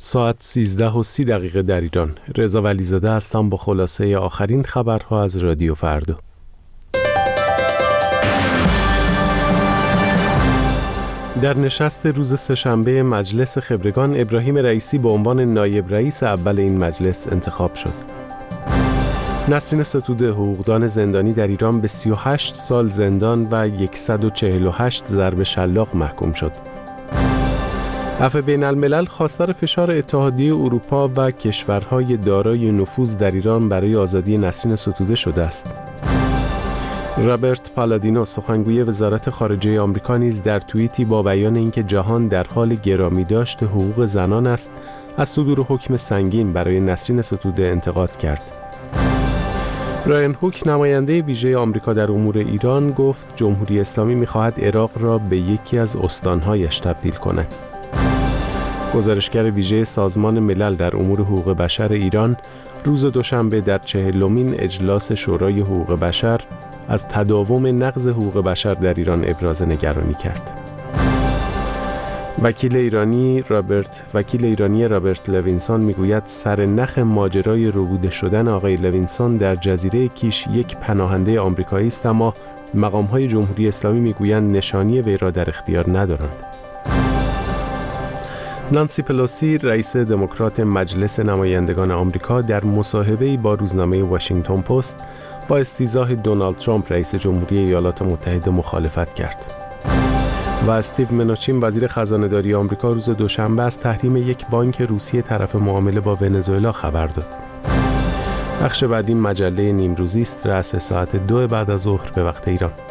ساعت 13:30 در ایران. رضا ولیزاده هستم با خلاصه آخرین خبرها از رادیو فردا. در نشست روز سه‌شنبه مجلس خبرگان، ابراهیم رئیسی به عنوان نایب رئیس اول این مجلس انتخاب شد. نسرین ستوده، حقوقدان زندانی در ایران، به 38 سال زندان و 148 ضرب شلاق محکوم شد. عفو بین الملل خواستار فشار اتحادیه اروپا و کشورهای دارای نفوذ در ایران برای آزادی نسرین ستوده شده است. رابرت پالادینو، سخنگوی وزارت خارجه آمریکا، نیز در توییتی با بیان اینکه جهان در حال گرامیداشت حقوق زنان است، از صدور حکم سنگین برای نسرین ستوده انتقاد کرد. برایان هوک، نماینده ویژه آمریکا در امور ایران، گفت جمهوری اسلامی می‌خواهد عراق را به یکی از استان‌هایش تبدیل کند. گزارشگر ویژه سازمان ملل در امور حقوق بشر ایران روز دوشنبه در 40مین اجلاس شورای حقوق بشر از تداوم نقض حقوق بشر در ایران ابراز نگرانی کرد. وکیل ایرانی رابرت لوینسون میگوید سرنخ ماجرای ربوده شدن آقای لوینسون در جزیره کیش یک پناهنده آمریکایی است، اما مقام‌های جمهوری اسلامی میگویند نشانی وی را در اختیار ندارند. نانسی پلوسی، رئیس دموکرات مجلس نمایندگان آمریکا، در مصاحبه‌ای با روزنامه واشنگتن پست با استیضاح دونالد ترامپ رئیس جمهوری ایالات متحده مخالفت کرد. و استیو منوچین، وزیر خزانه‌داری آمریکا، روز دوشنبه از تحریم یک بانک روسی طرف معامله با ونزوئلا خبر داد. بخش بعدی مجله نیمروزی است، رأس ساعت 2 بعد از ظهر به وقت ایران.